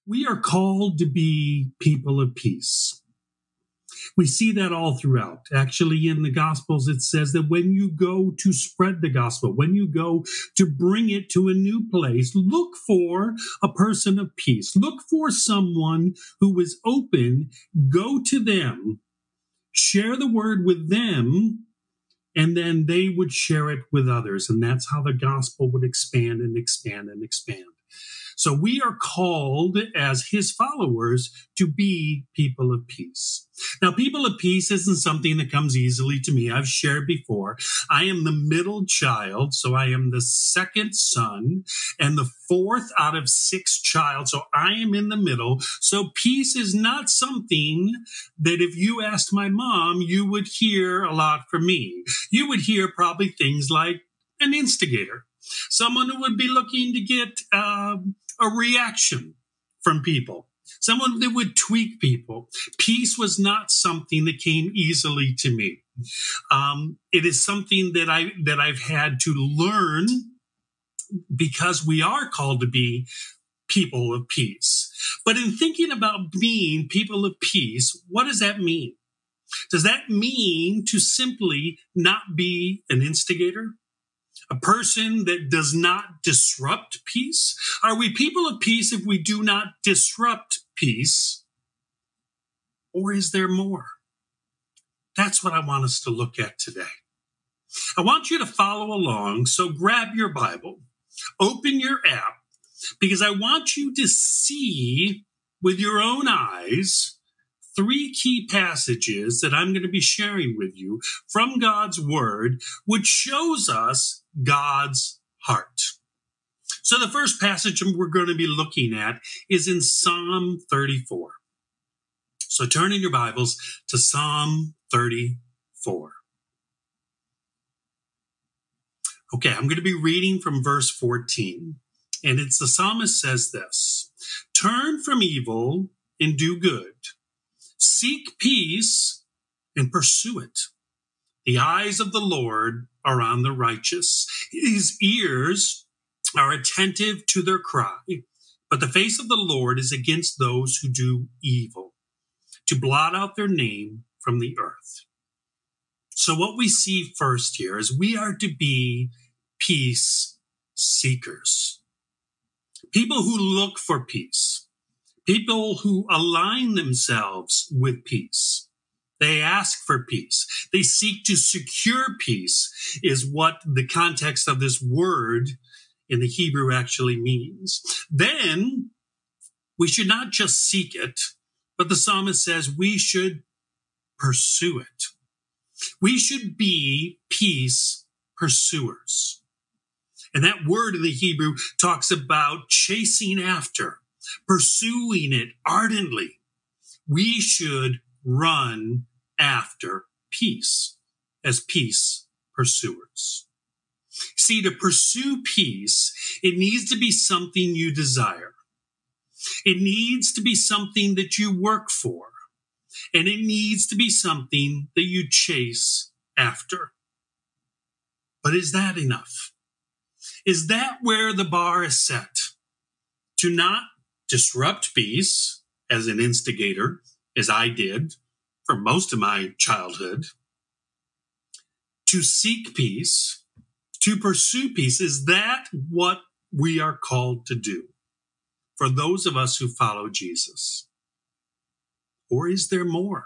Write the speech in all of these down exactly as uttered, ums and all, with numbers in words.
We are called to be people of peace. We see that all throughout. Actually, in the Gospels, it says that when you go to spread the gospel, when you go to bring it to a new place, look for a person of peace. Look for someone who is open. Go to them, share the word with them, and then they would share it with others. And that's how the gospel would expand and expand and expand. So we are called as his followers to be people of peace. Now, people of peace isn't something that comes easily to me. I've shared before. I am the middle child, so I am the second son and the fourth out of six child. So I am in the middle. So peace is not something that if you asked my mom, you would hear a lot from me. You would hear probably things like an instigator, someone who would be looking to get um, a reaction from people, someone that would tweak people. Peace was not something that came easily to me. Um, it is something that I that I've had to learn because we are called to be people of peace. But in thinking about being people of peace, what does that mean? Does that mean to simply not be an instigator? A person that does not disrupt peace? Are we people of peace if we do not disrupt peace? Or is there more? That's what I want us to look at today. I want you to follow along, so grab your Bible, open your app, because I want you to see with your own eyes three key passages that I'm going to be sharing with you from God's Word, which shows us God's heart. So the first passage we're going to be looking at is in Psalm thirty-four. So turn in your Bibles to Psalm thirty-four. Okay, I'm going to be reading from verse fourteen. And it's the psalmist says this: "Turn from evil and do good. Seek peace and pursue it. The eyes of the Lord are on the righteous. His ears are attentive to their cry. But the face of the Lord is against those who do evil, to blot out their name from the earth." So what we see first here is we are to be peace seekers. People who look for peace. People who align themselves with peace. They ask for peace. They seek to secure peace is what the context of this word in the Hebrew actually means. Then we should not just seek it, but the psalmist says we should pursue it. We should be peace pursuers. And that word in the Hebrew talks about chasing after, pursuing it ardently. We should run after peace as peace pursuers. See, to pursue peace, it needs to be something you desire. It needs to be something that you work for. And it needs to be something that you chase after. But is that enough? Is that where the bar is set? To not disrupt peace as an instigator, as I did for most of my childhood. To seek peace, to pursue peace, is that what we are called to do for those of us who follow Jesus? Or is there more?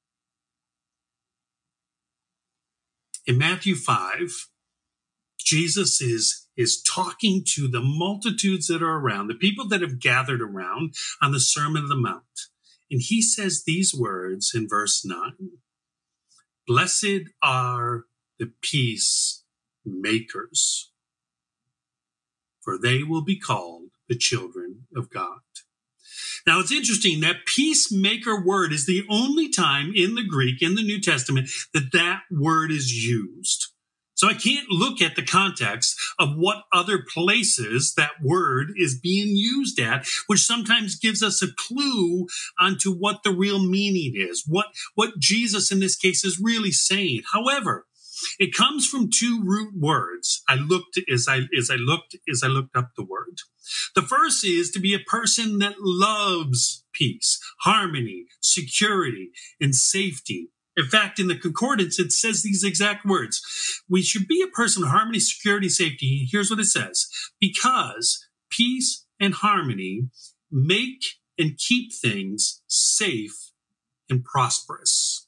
In Matthew five, Jesus is, is talking to the multitudes that are around, the people that have gathered around on the Sermon on the Mount. And he says these words in verse nine: "Blessed are the peacemakers, for they will be called the children of God." Now, it's interesting that peacemaker word is the only time in the Greek, in the New Testament, that that word is used. So I can't look at the context of what other places that word is being used at, which sometimes gives us a clue onto what the real meaning is, what, what Jesus in this case is really saying. However, It comes from two root words. I looked as I as I looked as I looked up the word. The first is to be a person that loves peace, harmony, security, and safety. In fact, in the concordance, it says these exact words. We should be a person of harmony, security, safety. Here's what it says. Because peace and harmony make and keep things safe and prosperous.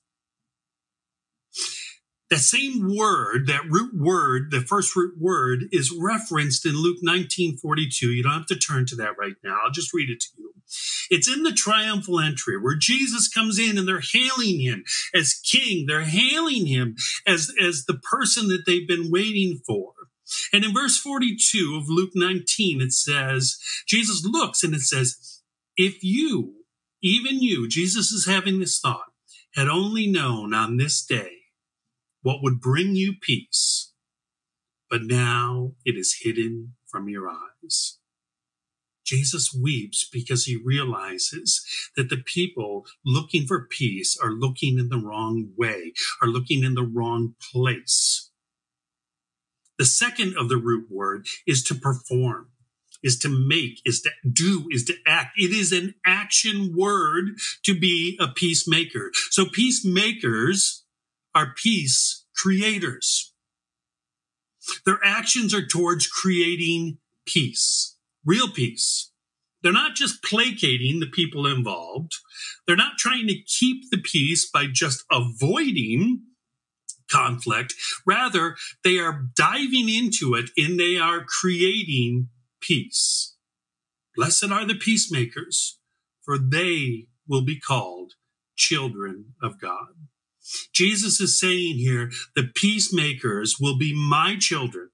That same word, that root word, the first root word, is referenced in Luke nineteen forty-two. You don't have to turn to that right now. I'll just read it to you. It's in the triumphal entry where Jesus comes in and they're hailing him as king. They're hailing him as, as the person that they've been waiting for. And in verse forty-two of Luke nineteen, it says, Jesus looks and it says, if you, even you, Jesus is having this thought, had only known on this day what would bring you peace, but now it is hidden from your eyes. Jesus weeps because he realizes that the people looking for peace are looking in the wrong way, are looking in the wrong place. The second of the root word is to perform, is to make, is to do, is to act. It is an action word to be a peacemaker. So peacemakers are peace creators. Their actions are towards creating peace, real peace. They're not just placating the people involved. They're not trying to keep the peace by just avoiding conflict. Rather, they are diving into it and they are creating peace. Blessed are the peacemakers, for they will be called children of God. Jesus is saying here, the peacemakers will be my children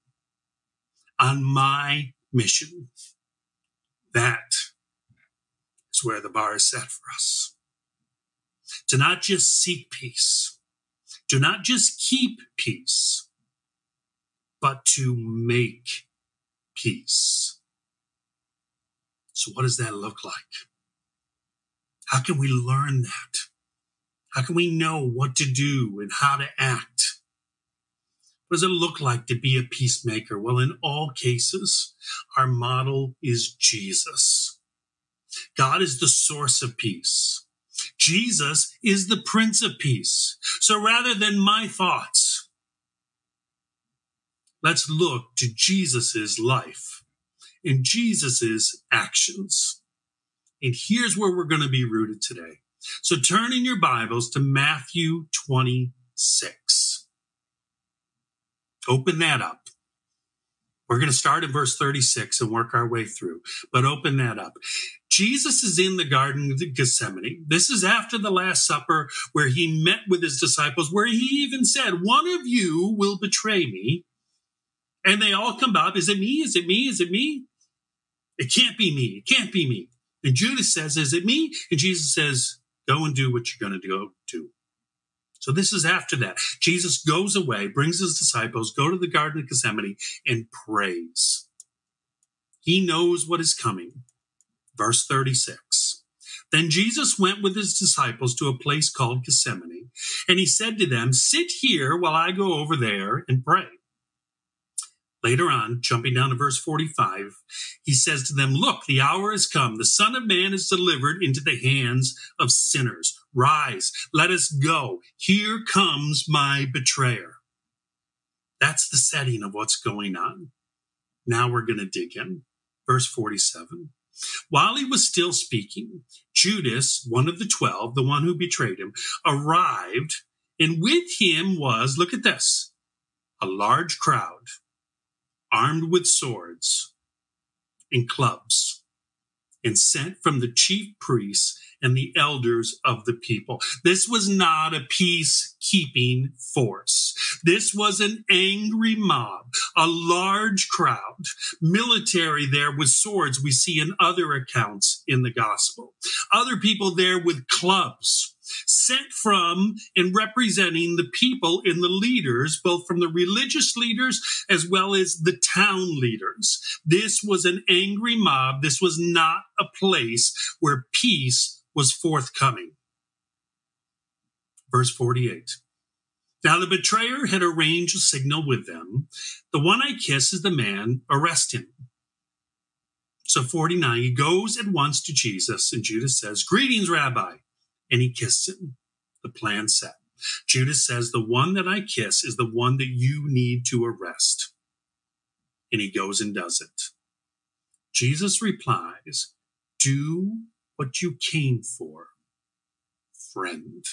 on my mission. That is where the bar is set for us. To not just seek peace, to not just keep peace, but to make peace. So what does that look like? How can we learn that? How can we know what to do and how to act? What does it look like to be a peacemaker? Well, in all cases, our model is Jesus. God is the source of peace. Jesus is the Prince of Peace. So rather than my thoughts, let's look to Jesus's life and Jesus's actions. And here's where we're going to be rooted today. So turn in your Bibles to Matthew twenty-six. Open that up. We're going to start in verse thirty-six and work our way through, but open that up. Jesus is in the Garden of Gethsemane. This is after the Last Supper where he met with his disciples, where he even said, one of you will betray me. And they all come up. Is it me? Is it me? Is it me? It can't be me. It can't be me. And Judas says, is it me? And Jesus says, go and do what you're going to go do. So this is after that. Jesus goes away, brings his disciples, go to the Garden of Gethsemane, and prays. He knows what is coming. Verse thirty-six. Then Jesus went with his disciples to a place called Gethsemane, and he said to them, sit here while I go over there and pray. Later on, jumping down to verse forty-five, he says to them, look, the hour has come. The Son of Man is delivered into the hands of sinners. Rise, let us go. Here comes my betrayer. That's the setting of what's going on. Now we're going to dig in. Verse forty-seven. While he was still speaking, Judas, one of the twelve, the one who betrayed him, arrived, and with him was, look at this, a large crowd, armed with swords and clubs, and sent from the chief priests and the elders of the people. This was not a peacekeeping force. This was an angry mob, a large crowd, military there with swords we see in other accounts in the gospel. Other people there with clubs, sent from and representing the people and the leaders, both from the religious leaders as well as the town leaders. This was an angry mob. This was not a place where peace was forthcoming. Verse forty-eight. Now the betrayer had arranged a signal with them. The one I kiss is the man, arrest him. So forty-nine, he goes at once to Jesus, and Judas says, greetings, Rabbi. And he kissed him. The plan set. Judas says, the one that I kiss is the one that you need to arrest. And he goes and does it. Jesus replies, do what you came for, friend.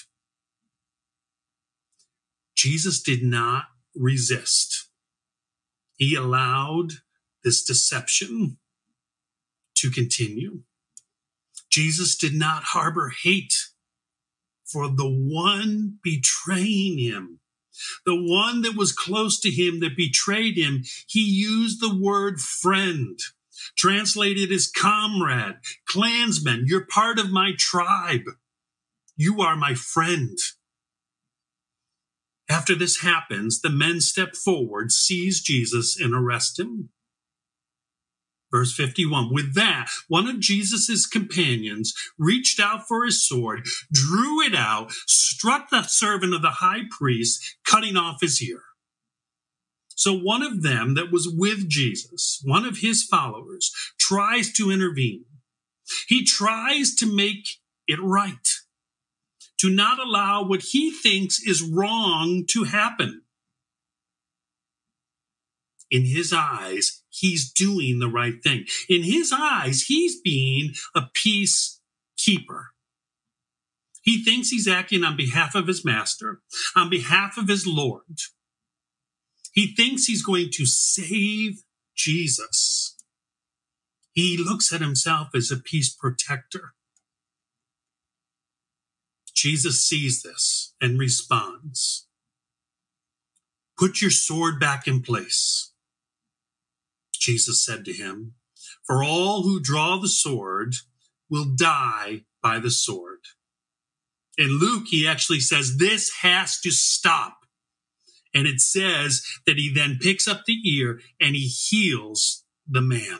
Jesus did not resist. He allowed this deception to continue. Jesus did not harbor hate for the one betraying him, the one that was close to him that betrayed him. He used the word friend, translated as comrade, clansman. You're part of my tribe. You are my friend. After this happens, the men step forward, seize Jesus, and arrest him. Verse fifty-one, with that, one of Jesus's companions reached out for his sword, drew it out, struck the servant of the high priest, cutting off his ear. So one of them that was with Jesus, one of his followers, tries to intervene. He tries to make it right, to not allow what he thinks is wrong to happen. In his eyes, he's doing the right thing. In his eyes, he's being a peacekeeper. He thinks he's acting on behalf of his master, on behalf of his Lord. He thinks he's going to save Jesus. He looks at himself as a peace protector. Jesus sees this and responds, put your sword back in place. Jesus said to him, for all who draw the sword will die by the sword. In Luke, he actually says this has to stop. And it says that he then picks up the ear and he heals the man.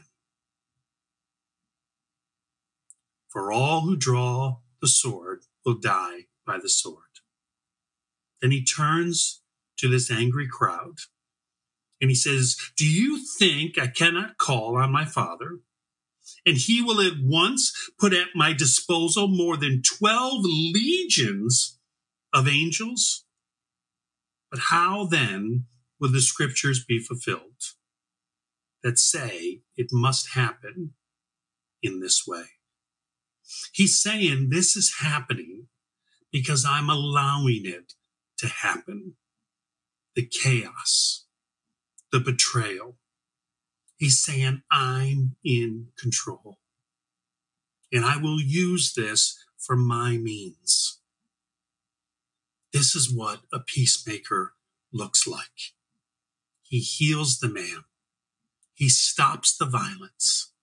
For all who draw the sword will die by the sword. Then he turns to this angry crowd and he says, do you think I cannot call on my Father, and he will at once put at my disposal more than twelve legions of angels? But how then will the scriptures be fulfilled that say it must happen in this way? He's saying this is happening because I'm allowing it to happen. The chaos, the betrayal. He's saying I'm in control. And I will use this for my means. This is what a peacemaker looks like. He heals the man. He stops the violence.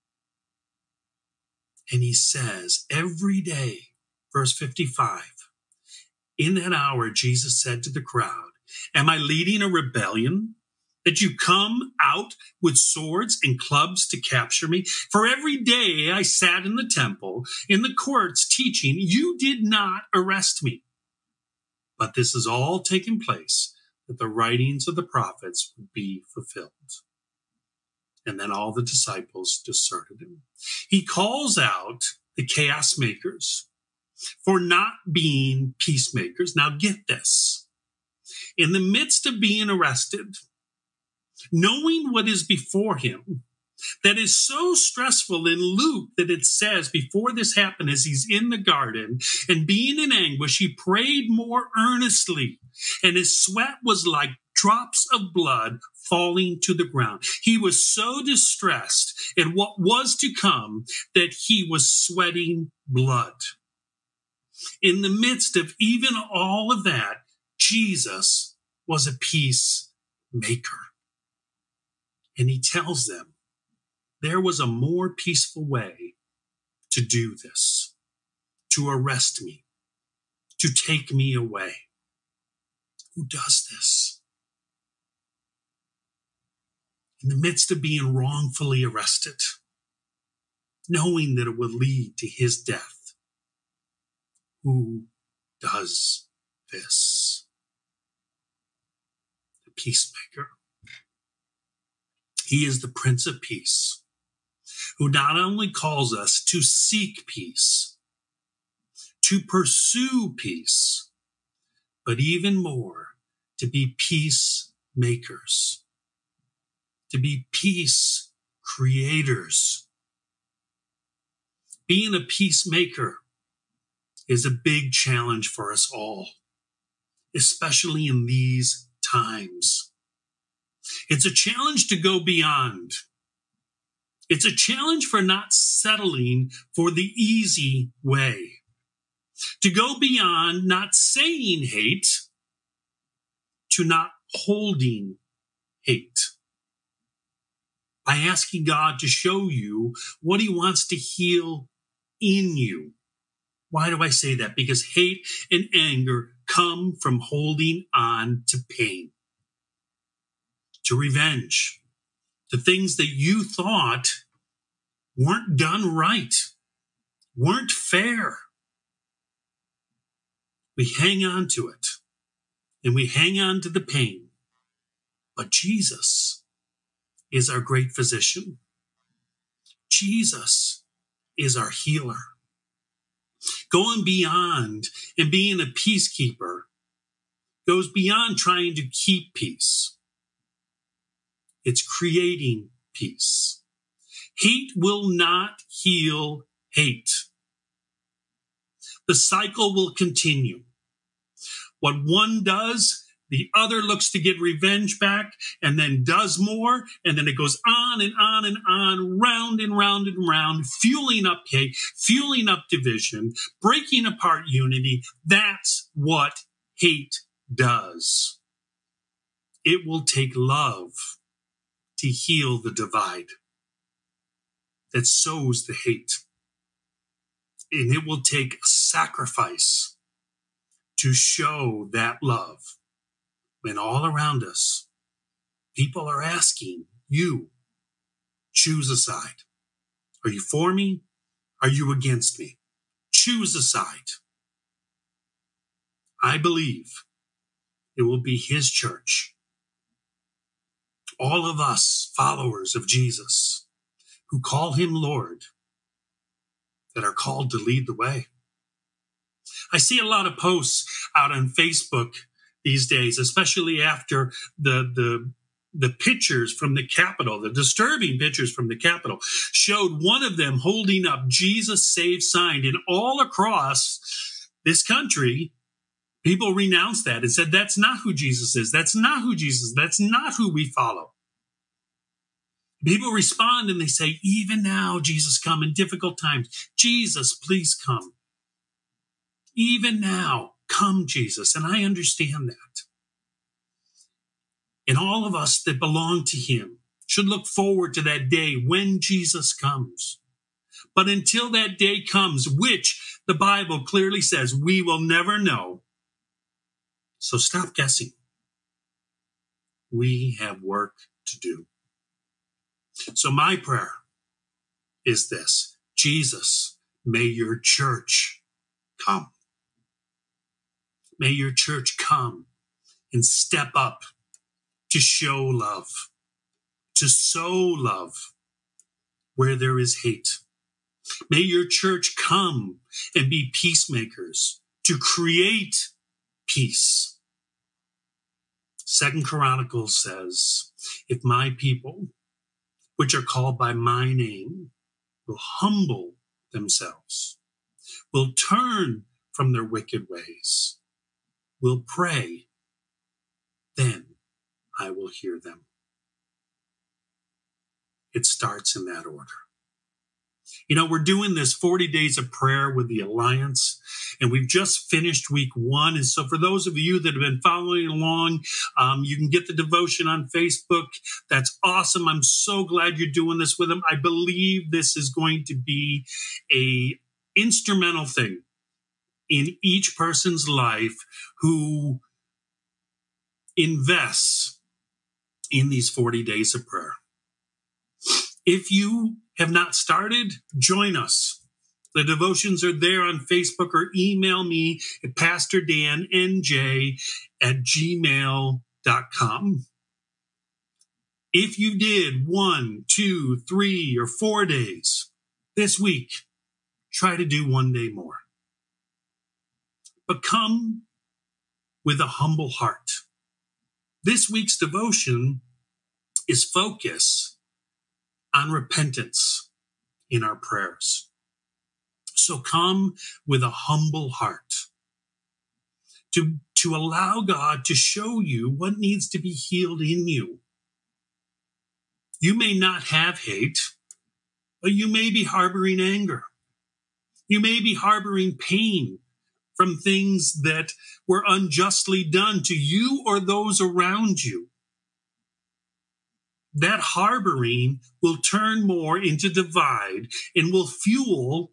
And he says every day, verse fifty-five, in that hour, Jesus said to the crowd, am I leading a rebellion that you come out with swords and clubs to capture me? For every day I sat in the temple, in the courts teaching, you did not arrest me. But this has all taken place that the writings of the prophets would be fulfilled. And then all the disciples deserted him. He calls out the chaos makers for not being peacemakers. Now get this. In the midst of being arrested, knowing what is before him, that is so stressful in Luke that it says before this happened, as he's in the garden and being in anguish, he prayed more earnestly, and his sweat was like drops of blood falling to the ground. He was so distressed at what was to come that he was sweating blood. In the midst of even all of that, Jesus was a peacemaker. And he tells them there was a more peaceful way to do this, to arrest me, to take me away. Who does this? In the midst of being wrongfully arrested, knowing that it would lead to his death, who does this? peacemaker. He is the Prince of Peace, who not only calls us to seek peace, to pursue peace, but even more, to be peacemakers, to be peace creators. Being a peacemaker is a big challenge for us all, especially in these times. It's a challenge to go beyond. It's a challenge for not settling for the easy way. To go beyond not saying hate to not holding hate. By asking God to show you what he wants to heal in you. Why do I say that? Because hate and anger come from holding on to pain, to revenge, to things that you thought weren't done right, weren't fair. We hang on to it, and we hang on to the pain. But Jesus is our great physician. Jesus is our healer. Going beyond and being a peacekeeper goes beyond trying to keep peace. It's creating peace. Hate will not heal hate. The cycle will continue. What one does, the other looks to get revenge back and then does more. And then it goes on and on and on, round and round and round, fueling up hate, fueling up division, breaking apart unity. That's what hate does. It will take love to heal the divide that sows the hate. And it will take sacrifice to show that love. When all around us, people are asking you, choose a side. Are you for me? Are you against me? Choose a side. I believe it will be his church. All of us followers of Jesus who call him Lord, that are called to lead the way. I see a lot of posts out on Facebook these days, especially after the, the, the pictures from the Capitol, the disturbing pictures from the Capitol, showed one of them holding up Jesus Save sign. And all across this country, people renounced that and said, that's not who Jesus is. That's not who Jesus is. That's not who we follow. People respond and they say, even now, Jesus, come in difficult times. Jesus, please come. Even now, come, Jesus. And I understand that. And all of us that belong to him should look forward to that day when Jesus comes. But until that day comes, which the Bible clearly says we will never know. So stop guessing. We have work to do. So my prayer is this: Jesus, may your church come. May your church come and step up to show love, to sow love where there is hate. May your church come and be peacemakers to create peace. Second Chronicles says, if my people, which are called by my name, will humble themselves, will turn from their wicked ways, will pray, then I will hear them. It starts in that order. You know, we're doing this forty days of prayer with the Alliance, and we've just finished week one. And so for those of you that have been following along, um, you can get the devotion on Facebook. That's awesome. I'm so glad you're doing this with them. I believe this is going to be a instrumental thing in each person's life who invests in these forty days of prayer. If you have not started, join us. The devotions are there on Facebook, or email me at pastor dan n j at gmail dot com. If you did one, two, three, or four days this week, try to do one day more. But come with a humble heart. This week's devotion is focused on repentance in our prayers. So come with a humble heart to, to allow God to show you what needs to be healed in you. You may not have hate, but you may be harboring anger. You may be harboring pain from things that were unjustly done to you or those around you. That harboring will turn more into divide and will fuel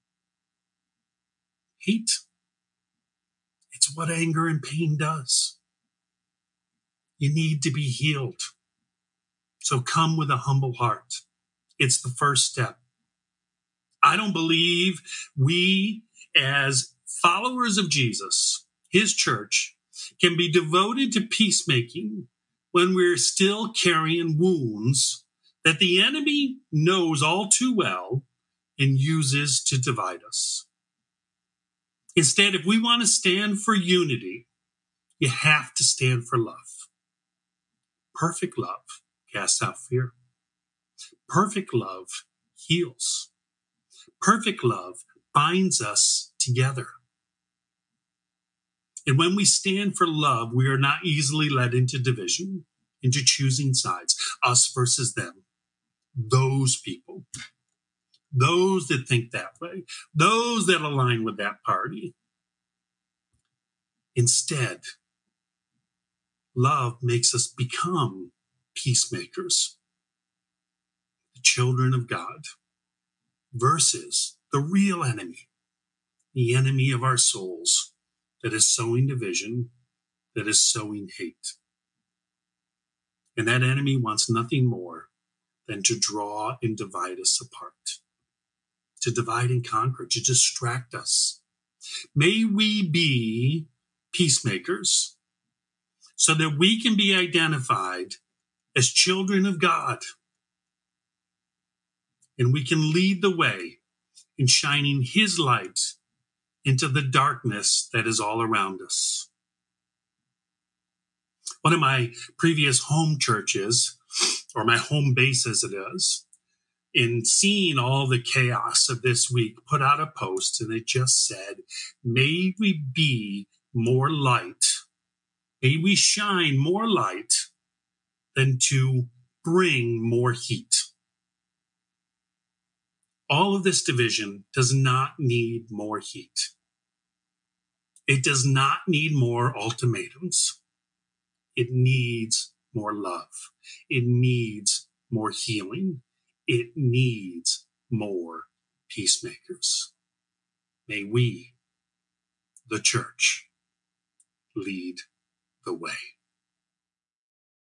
hate. It's what anger and pain does. You need to be healed. So come with a humble heart. It's the first step. I don't believe we, as followers of Jesus, his church, can be devoted to peacemaking when we're still carrying wounds that the enemy knows all too well and uses to divide us. Instead, if we want to stand for unity, you have to stand for love. Perfect love casts out fear. Perfect love heals. Perfect love binds us together. And when we stand for love, we are not easily led into division, into choosing sides, us versus them. Those people, those that think that way, those that align with that party. Instead, love makes us become peacemakers, the children of God, versus the real enemy, the enemy of our souls that is sowing division, that is sowing hate. And that enemy wants nothing more than to draw and divide us apart, to divide and conquer, to distract us. May we be peacemakers so that we can be identified as children of God. And we can lead the way in shining his light into the darkness that is all around us. One of my previous home churches, or my home base as it is, in seeing all the chaos of this week, put out a post and it just said, may we be more light. May we shine more light than to bring more heat. All of this division does not need more heat. It does not need more ultimatums. It needs more love. It needs more healing. It needs more peacemakers. May we, the church, lead the way.